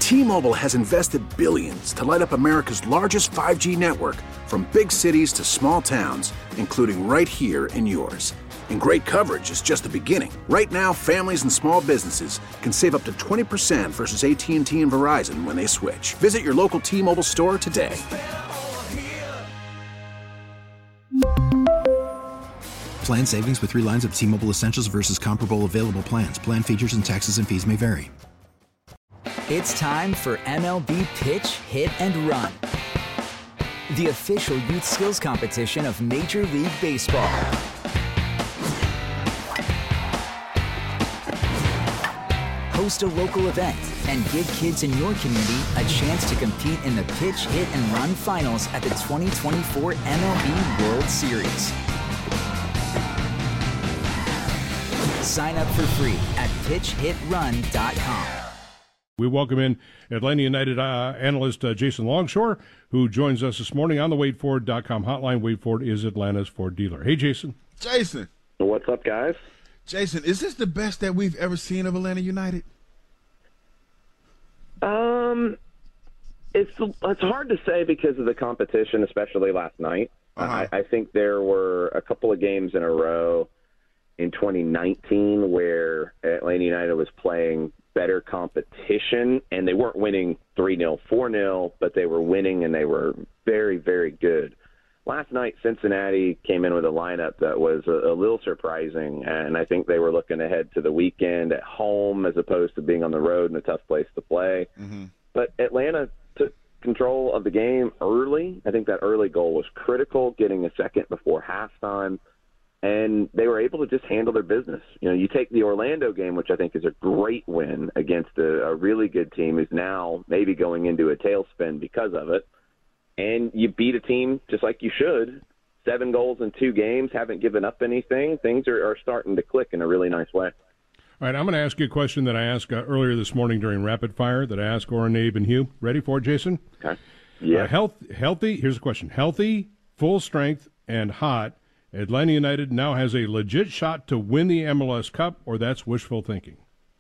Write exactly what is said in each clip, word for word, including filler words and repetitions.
T-Mobile has invested billions to light up America's largest five G network, from big cities to small towns, including right here in yours. And great coverage is just the beginning. Right now, families and small businesses can save up to twenty percent versus A T and T and Verizon when they switch. Visit your local T-Mobile store today. Plan savings with three lines of T-Mobile Essentials versus comparable available plans. Plan features and taxes and fees may vary. It's time for M L B Pitch, Hit, and Run, the official youth skills competition of Major League Baseball. Host a local event and give kids in your community a chance to compete in the Pitch, Hit, and Run finals at the twenty twenty-four M L B World Series. Sign up for free at pitch hit run dot com. We welcome in Atlanta United uh, analyst uh, Jason Longshore, who joins us this morning on the wade ford dot com hotline. Wade Ford is Atlanta's Ford dealer. Hey, Jason. Jason. What's up, guys? Jason, is this the best that we've ever seen of Atlanta United? Um, it's it's hard to say because of the competition, especially last night. Uh-huh. I, I think there were a couple of games in a row in twenty nineteen where Atlanta United was playing better competition, and they weren't winning three nil, four nil, but they were winning, and they were very, very good. Last night, Cincinnati came in with a lineup that was a, a little surprising, and I think they were looking ahead to the weekend at home as opposed to being on the road in a tough place to play. Mm-hmm. But Atlanta took control of the game early. I think that early goal was critical, getting a second before halftime. And they were able to just handle their business. You know, you take the Orlando game, which I think is a great win against a, a really good team who's now maybe going into a tailspin because of it, and you beat a team just like you should. Seven goals in two games, haven't given up anything. Things are, are starting to click in a really nice way. All right, I'm going to ask you a question that I asked uh, earlier this morning during Rapid Fire that I asked Oren, Abe, and Hugh. Ready for it, Jason? Okay. Yeah. Uh, health, healthy, here's the question. Healthy, full strength, and hot, Atlanta United now has a legit shot to win the M L S Cup, or that's wishful thinking?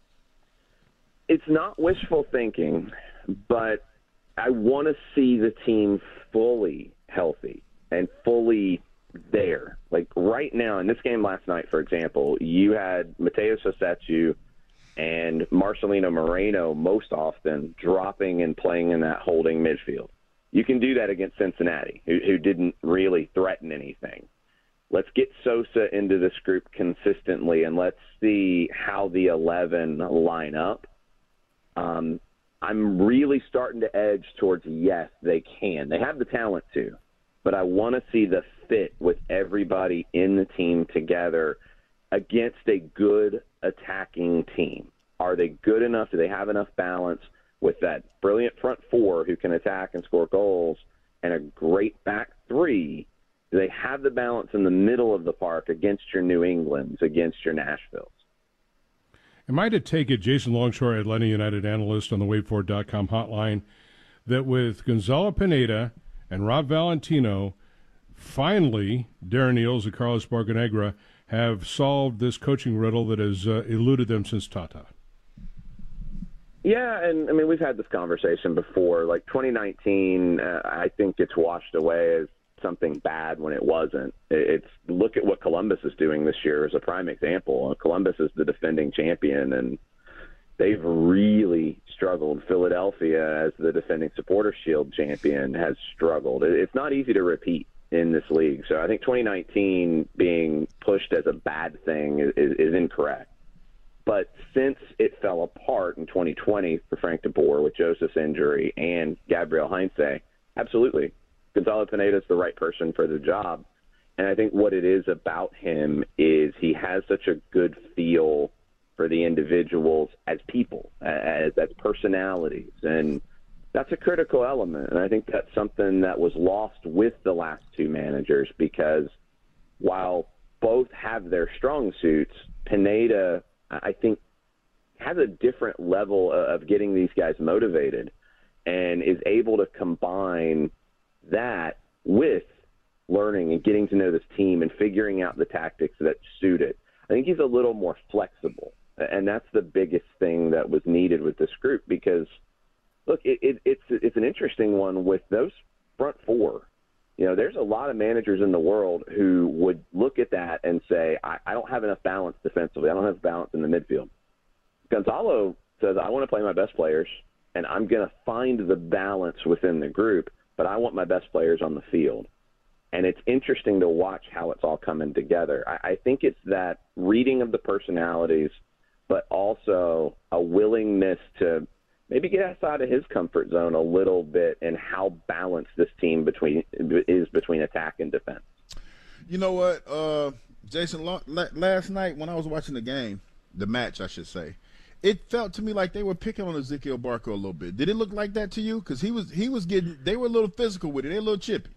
It's not wishful thinking, but I want to see the team fully healthy and fully there. Like right now, in this game last night, for example, you had Mateo Sossetu and Marcelino Moreno most often dropping and playing in that holding midfield. You can do that against Cincinnati, who, who didn't really threaten anything. Let's get Sosa into this group consistently, and let's see how the eleven line up. Um, I'm really starting to edge towards yes, they can. They have the talent to, but I want to see the fit with everybody in the team together against a good attacking team. Are they good enough? Do they have enough balance with that brilliant front four who can attack and score goals and a great back three? Do they have the balance in the middle of the park against your New Englands, against your Nashvilles? Am I to take it, Jason Longshore, Atlanta United analyst on the wade ford dot com hotline, that with Gonzalo Pineda and Rob Valentino, finally Darren Eales and Carlos Bocanegra have solved this coaching riddle that has uh, eluded them since Tata? Yeah, and I mean, we've had this conversation before. Like twenty nineteen, uh, I think it's washed away as something bad when it wasn't. It's look at what Columbus is doing this year as a prime example. Columbus is the defending champion, and they've really struggled. Philadelphia, as the defending Supporters Shield champion, has struggled. It's not easy to repeat in this league. So I think twenty nineteen being pushed as a bad thing is, is incorrect. But since it fell apart in twenty twenty for Frank de Boer with Joseph's injury and Gabriel Heinze, absolutely. Gonzalo Pineda is the right person for the job. And I think what it is about him is he has such a good feel for the individuals as people, as, as personalities. And that's a critical element. And I think that's something that was lost with the last two managers, because while both have their strong suits, Pineda, I think, has a different level of getting these guys motivated and is able to combine that with learning and getting to know this team and figuring out the tactics that suit it. I think he's a little more flexible, and that's the biggest thing that was needed with this group, because look, it, it, it's it's an interesting one with those front four. You know, there's a lot of managers in the world who would look at that and say, I, I don't have enough balance defensively. I don't have balance in the midfield. Gonzalo says, I want to play my best players, and I'm going to find the balance within the group, but I want my best players on the field. And it's interesting to watch how it's all coming together. I, I think it's that reading of the personalities, but also a willingness to maybe get outside of his comfort zone a little bit and how balanced this team between is between attack and defense. You know what, uh, Jason, last night when I was watching the game, the match, I should say, it felt to me like they were picking on Ezequiel Barco a little bit. Did it look like that to you? Because he was, he was getting – they were a little physical with it. They were a little chippy.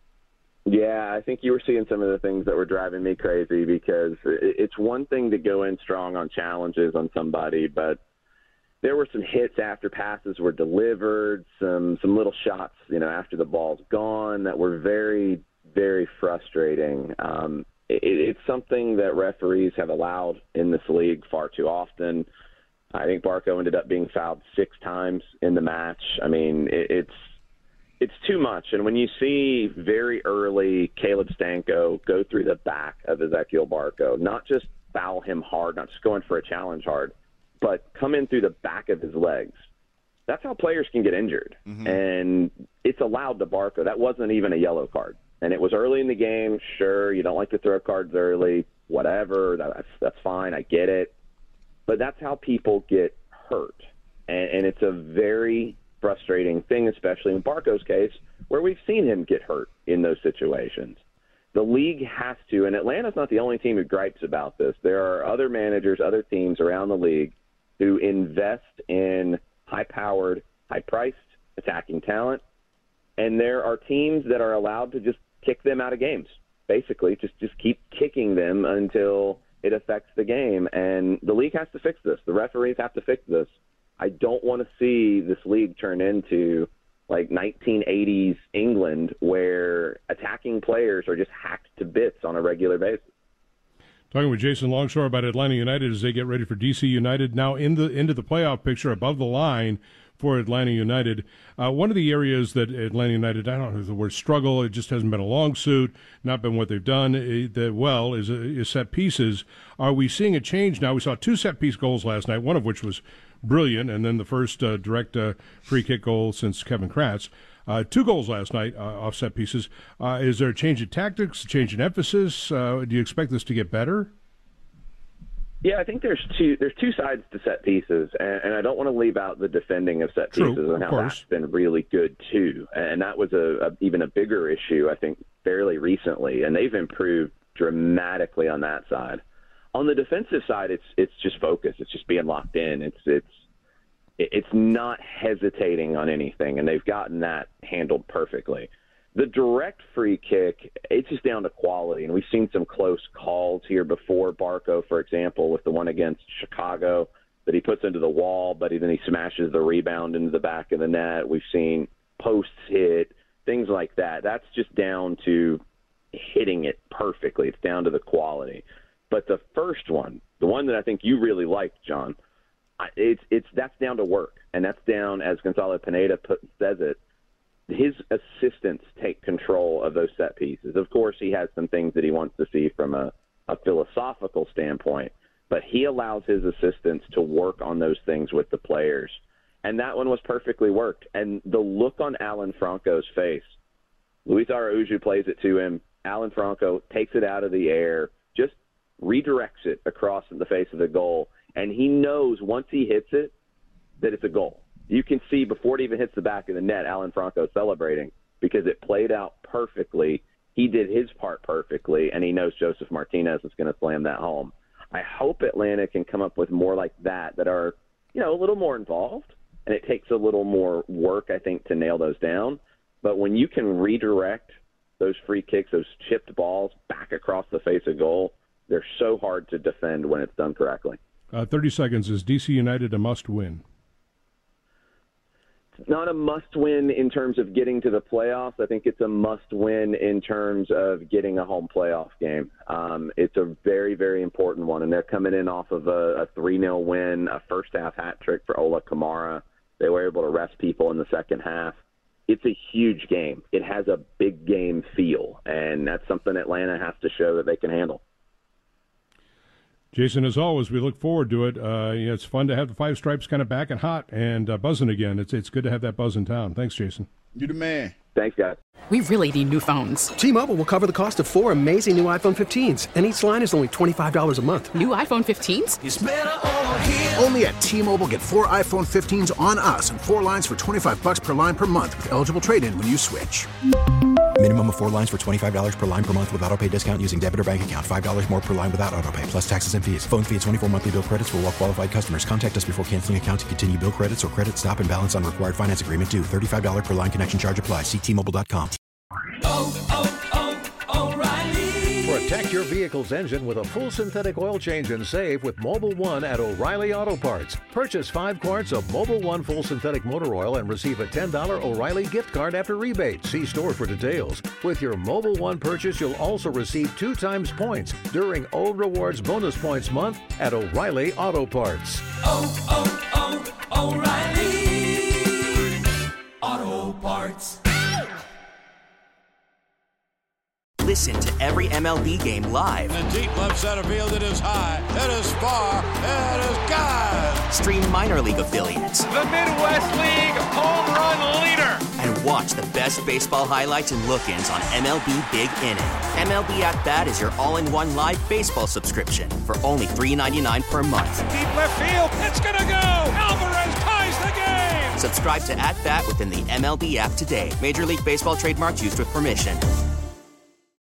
Yeah, I think you were seeing some of the things that were driving me crazy because it's one thing to go in strong on challenges on somebody, but – there were some hits after passes were delivered, some some little shots, you know, after the ball's gone that were very, very frustrating. Um, it, it's something that referees have allowed in this league far too often. I think Barco ended up being fouled six times in the match. I mean, it, it's it's too much. And when you see very early Caleb Stanko go through the back of Ezequiel Barco, not just foul him hard, not just going for a challenge hard, but come in through the back of his legs. That's how players can get injured. Mm-hmm. And it's allowed to Barco. That wasn't even a yellow card. And it was early in the game. Sure, you don't like to throw cards early, whatever. That's, that's fine. I get it. But that's how people get hurt. And, and it's a very frustrating thing, especially in Barco's case, where we've seen him get hurt in those situations. The league has to, and Atlanta's not the only team who gripes about this. There are other managers, other teams around the league who invest in high-powered, high-priced attacking talent, and there are teams that are allowed to just kick them out of games, basically, just just keep kicking them until it affects the game. And the league has to fix this. The referees have to fix this. I don't want to see this league turn into like nineteen eighties England where attacking players are just hacked to bits on a regular basis. Talking with Jason Longshore about Atlanta United as they get ready for D C United, now in the into the playoff picture, above the line for Atlanta United. Uh, one of the areas that Atlanta United, I don't know the word struggle, it just hasn't been a long suit, not been what they've done it, that well, is, is set pieces. Are we seeing a change now? We saw two set piece goals last night, one of which was brilliant, and then the first uh, direct uh, free kick goal since Kevin Kratz. Uh, two goals last night uh, off set pieces. Uh, is there a change in tactics, a change in emphasis? Uh, do you expect this to get better? Yeah, I think there's two there's two sides to set pieces, and, and I don't want to leave out the defending of set pieces True, and how course. That's been really good too. And that was a, a even a bigger issue, I think, fairly recently, and they've improved dramatically on that side. On the defensive side, it's it's just focus. It's just being locked in. It's it's it's not hesitating on anything, and they've gotten that handled perfectly. The direct free kick, it's just down to quality, and we've seen some close calls here before. Barco, for example, with the one against Chicago that he puts into the wall, but then he smashes the rebound into the back of the net. We've seen posts hit, things like that. That's just down to hitting it perfectly. It's down to the quality. But the first one, the one that I think you really liked, John, it's it's that's down to work, and that's down, as Gonzalo Pineda put, says it, his assistants take control of those set pieces. Of course, he has some things that he wants to see from a, a philosophical standpoint, but he allows his assistants to work on those things with the players. And that one was perfectly worked. And the look on Alan Franco's face, Luis Araujo plays it to him. Alan Franco takes it out of the air, just redirects it across the face of the goal. And he knows once he hits it that it's a goal. You can see before it even hits the back of the net, Alan Franco celebrating because it played out perfectly. He did his part perfectly, and he knows Joseph Martinez is going to slam that home. I hope Atlanta can come up with more like that that are, you know, a little more involved, and it takes a little more work, I think, to nail those down. But when you can redirect those free kicks, those chipped balls back across the face of goal, they're so hard to defend when it's done correctly. Uh, thirty seconds. Is D C United a must-win? It's not a must-win in terms of getting to the playoffs. I think it's a must-win in terms of getting a home playoff game. Um, it's a very, very important one, and they're coming in off of a, a three nil win, a first-half hat trick for Ola Kamara. They were able to rest people in the second half. It's a huge game. It has a big game feel, and that's something Atlanta has to show that they can handle. Jason, as always, we look forward to it. Uh, you know, it's fun to have the Five Stripes kind of back and hot and uh, buzzing again. It's it's good to have that buzz in town. Thanks, Jason. You the man. Thanks, guys. We really need new phones. T-Mobile will cover the cost of four amazing new iPhone fifteens, and each line is only twenty-five dollars a month. New iPhone fifteens? It's better over here. Only at T-Mobile, get four iPhone fifteens on us and four lines for twenty-five bucks per line per month with eligible trade-in when you switch. Minimum of four lines for twenty-five dollars per line per month with autopay discount using debit or bank account. five dollars more per line without autopay, plus taxes and fees. Phone fee at twenty-four monthly bill credits for well-qualified customers. Contact us before canceling account to continue bill credits or credit stop and balance on required finance agreement due. thirty-five dollars per line connection charge applies. See T Mobile dot com. Oh, oh, oh, O'Reilly. Protect your vehicle's engine with a full synthetic oil change and save with Mobil one at O'Reilly Auto Parts. Purchase five quarts of Mobil one full synthetic motor oil and receive a ten dollars O'Reilly gift card after rebate. See store for details. With your Mobil one purchase, you'll also receive two times points during O Rewards Bonus Points Month at O'Reilly Auto Parts. Oh, oh, oh, O'Reilly Auto Parts. Listen to every M L B game live. In the deep left center field, it is high, it is far, it is gone. Stream minor league affiliates. The Midwest League home run leader. And watch the best baseball highlights and look-ins on M L B Big Inning. M L B At Bat is your all-in-one live baseball subscription for only three dollars and ninety-nine cents per month. Deep left field, it's gonna go. Alvarez ties the game. Subscribe to At Bat within the M L B app today. Major League Baseball trademarks used with permission.